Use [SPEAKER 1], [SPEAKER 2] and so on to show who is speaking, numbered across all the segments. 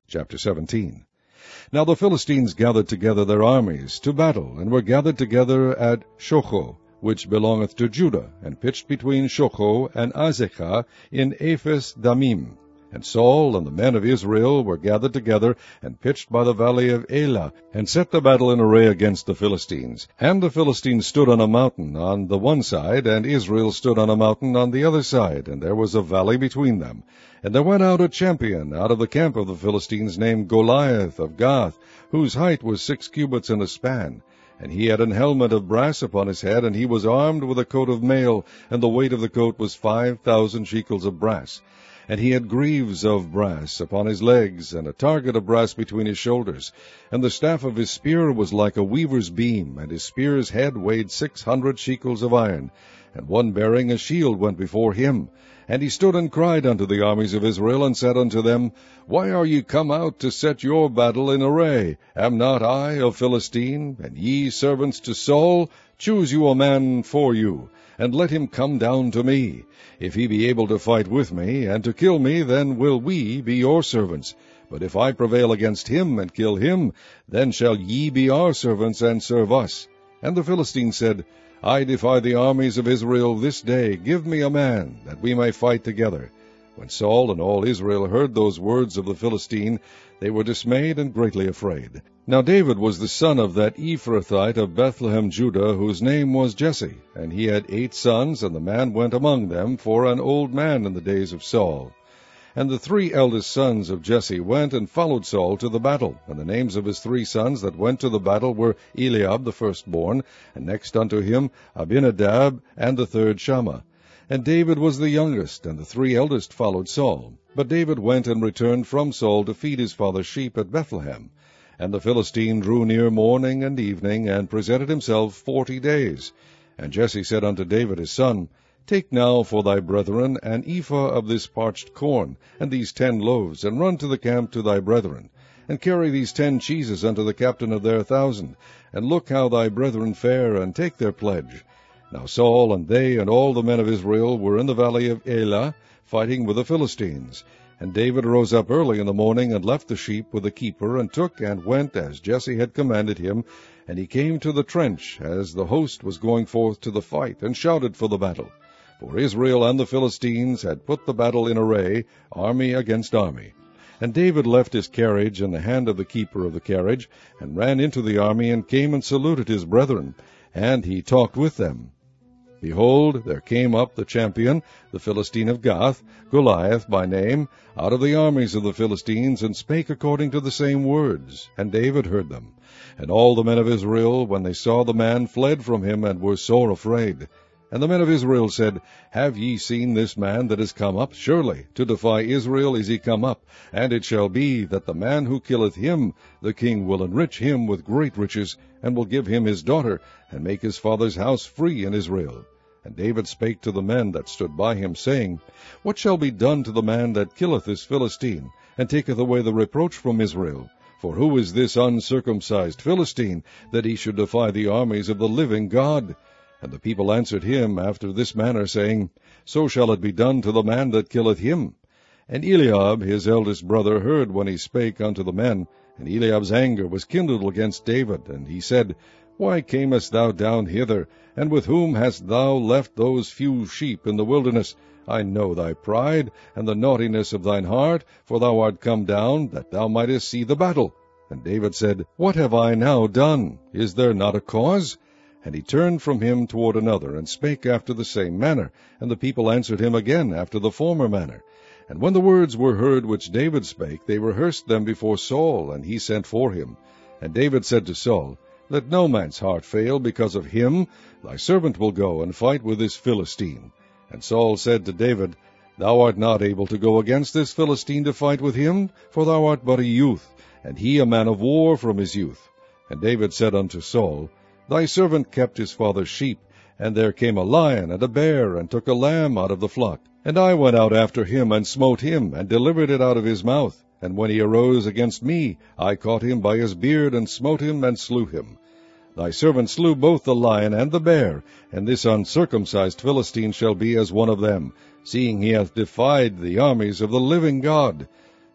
[SPEAKER 1] Chapter 17. Now the Philistines gathered together their armies to battle, and were gathered together at Shocho, which belongeth to Judah, and pitched between Shocho and Azekah in Ephes Dammim. And Saul and the men of Israel were gathered together, and pitched by the valley of Elah, and set the battle in array against the Philistines. And the Philistines stood on a mountain on the one side, and Israel stood on a mountain on the other side, and there was a valley between them. And there went out a champion out of the camp of the Philistines, named Goliath of Gath, whose height was 6 cubits and a span. And he had an helmet of brass upon his head, and he was armed with a coat of mail, and the weight of the coat was 5,000 shekels of brass. And he had greaves of brass upon his legs, and a target of brass between his shoulders. And the staff of his spear was like a weaver's beam, and his spear's head weighed 600 shekels of iron. And one bearing a shield went before him. And he stood and cried unto the armies of Israel, and said unto them, Why are ye come out to set your battle in array? Am not I a Philistine, and ye servants to Saul? Choose you a man for you, and let him come down to me. If he be able to fight with me, and to kill me, then will we be your servants. But if I prevail against him, and kill him, then shall ye be our servants, and serve us. And the Philistines said, I defy the armies of Israel this day. Give me a man, that we may fight together. When Saul and all Israel heard those words of the Philistine, they were dismayed and greatly afraid. Now David was the son of that Ephrathite of Bethlehem, Judah, whose name was Jesse. And he had 8 sons, and the man went among them for an old man in the days of Saul. And the 3 eldest sons of Jesse went and followed Saul to the battle. And the names of his 3 sons that went to the battle were Eliab the firstborn, and next unto him Abinadab, and the third Shammah. And David was the youngest, and the 3 eldest followed Saul. But David went and returned from Saul to feed his father's sheep at Bethlehem. And the Philistine drew near morning and evening, and presented himself 40 days. And Jesse said unto David his son, Take now for thy brethren an ephah of this parched corn, and these 10 loaves, and run to the camp to thy brethren. And carry these 10 cheeses unto the captain of their 1,000, and look how thy brethren fare, and take their pledge. Now Saul and they and all the men of Israel were in the valley of Elah, fighting with the Philistines. And David rose up early in the morning, and left the sheep with the keeper, and took and went as Jesse had commanded him. And he came to the trench, as the host was going forth to the fight, and shouted for the battle. For Israel and the Philistines had put the battle in array, army against army. And David left his carriage in the hand of the keeper of the carriage, and ran into the army, and came and saluted his brethren. And he talked with them. Behold, there came up the champion, the Philistine of Gath, Goliath by name, out of the armies of the Philistines, and spake according to the same words. And David heard them. And all the men of Israel, when they saw the man, fled from him, and were sore afraid. And the men of Israel said, Have ye seen this man that is come up? Surely to defy Israel is he come up. And it shall be that the man who killeth him, the king will enrich him with great riches, and will give him his daughter, and make his father's house free in Israel. And David spake to the men that stood by him, saying, What shall be done to the man that killeth this Philistine, and taketh away the reproach from Israel? For who is this uncircumcised Philistine, that he should defy the armies of the living God? And the people answered him after this manner, saying, So shall it be done to the man that killeth him. And Eliab his eldest brother heard when he spake unto the men. And Eliab's anger was kindled against David. And he said, Why camest thou down hither? And with whom hast thou left those few sheep in the wilderness? I know thy pride, and the naughtiness of thine heart, for thou art come down, that thou mightest see the battle. And David said, What have I now done? Is there not a cause? And he turned from him toward another, and spake after the same manner. And the people answered him again after the former manner. And when the words were heard which David spake, they rehearsed them before Saul, and he sent for him. And David said to Saul, Let no man's heart fail because of him. Thy servant will go and fight with this Philistine. And Saul said to David, Thou art not able to go against this Philistine to fight with him, for thou art but a youth, and he a man of war from his youth. And David said unto Saul, Thy servant kept his father's sheep, and there came a lion and a bear, and took a lamb out of the flock. And I went out after him, and smote him, and delivered it out of his mouth. And when he arose against me, I caught him by his beard, and smote him, and slew him. Thy servant slew both the lion and the bear, and this uncircumcised Philistine shall be as one of them, seeing he hath defied the armies of the living God.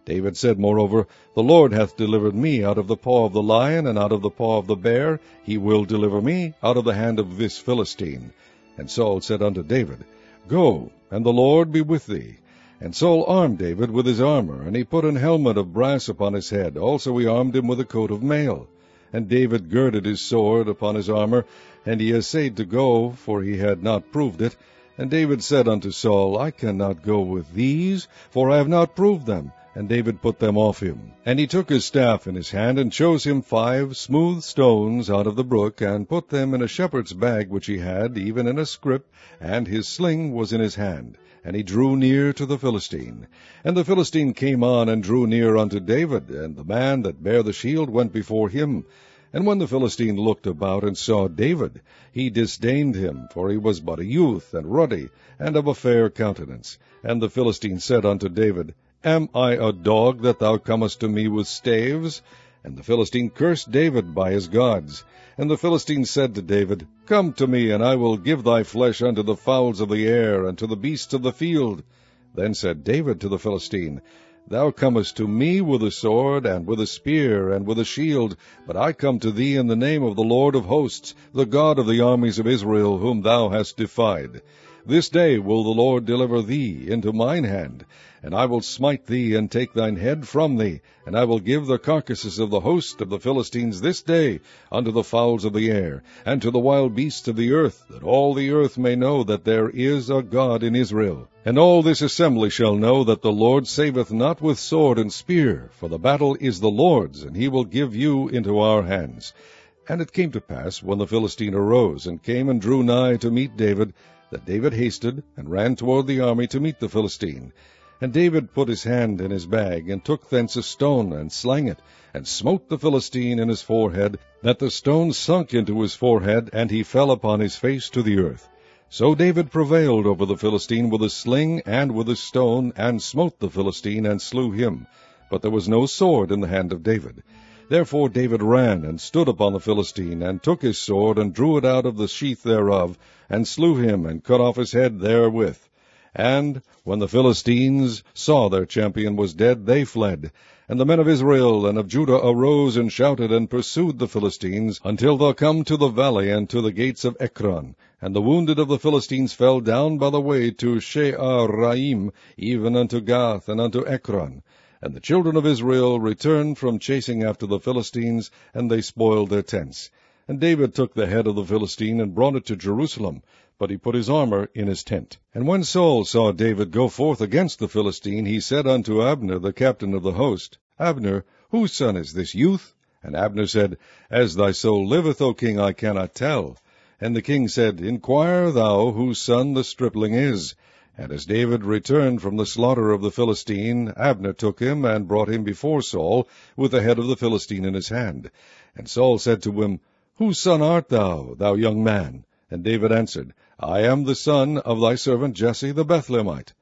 [SPEAKER 1] David said, moreover, The Lord hath delivered me out of the paw of the lion, and out of the paw of the bear. He will deliver me out of the hand of this Philistine. And Saul said unto David, Go, and the Lord be with thee. And Saul armed David with his armor, and he put an helmet of brass upon his head. Also he armed him with a coat of mail. And David girded his sword upon his armor, and he essayed to go, for he had not proved it. And David said unto Saul, I cannot go with these, for I have not proved them. And David put them off him. And he took his staff in his hand, and chose him 5 smooth stones out of the brook, and put them in a shepherd's bag which he had, even in a scrip, and his sling was in his hand. And he drew near to the Philistine. And the Philistine came on, and drew near unto David, and the man that bare the shield went before him. And when the Philistine looked about and saw David, he disdained him, for he was but a youth, and ruddy, and of a fair countenance. And the Philistine said unto David, Am I a dog that thou comest to me with staves? And the Philistine cursed David by his gods. And the Philistine said to David, Come to me, and I will give thy flesh unto the fowls of the air, and to the beasts of the field. Then said David to the Philistine, Thou comest to me with a sword, and with a spear, and with a shield, but I come to thee in the name of the Lord of hosts, the God of the armies of Israel, whom thou hast defied. This day will the Lord deliver thee into mine hand, and I will smite thee, and take thine head from thee, and I will give the carcasses of the host of the Philistines this day unto the fowls of the air, and to the wild beasts of the earth, that all the earth may know that there is a God in Israel. And all this assembly shall know that the Lord saveth not with sword and spear, for the battle is the Lord's, and he will give you into our hands. And it came to pass, when the Philistine arose, and came and drew nigh to meet David, that David hasted, and ran toward the army to meet the Philistine. And David put his hand in his bag, and took thence a stone, and slang it, and smote the Philistine in his forehead, that the stone sunk into his forehead, and he fell upon his face to the earth. So David prevailed over the Philistine with a sling and with a stone, and smote the Philistine, and slew him. But there was no sword in the hand of David. Therefore David ran, and stood upon the Philistine, and took his sword, and drew it out of the sheath thereof, and slew him, and cut off his head therewith. And when the Philistines saw their champion was dead, they fled. And the men of Israel and of Judah arose and shouted, and pursued the Philistines, until they come to the valley, and to the gates of Ekron. And the wounded of the Philistines fell down by the way to She'araim, even unto Gath, and unto Ekron. And the children of Israel returned from chasing after the Philistines, and they spoiled their tents. And David took the head of the Philistine, and brought it to Jerusalem, but he put his armor in his tent. And when Saul saw David go forth against the Philistine, he said unto Abner, the captain of the host, Abner, whose son is this youth? And Abner said, As thy soul liveth, O king, I cannot tell. And the king said, Inquire thou whose son the stripling is. And as David returned from the slaughter of the Philistine, Abner took him, and brought him before Saul, with the head of the Philistine in his hand. And Saul said to him, Whose son art thou, thou young man? And David answered, I am the son of thy servant Jesse the Bethlehemite.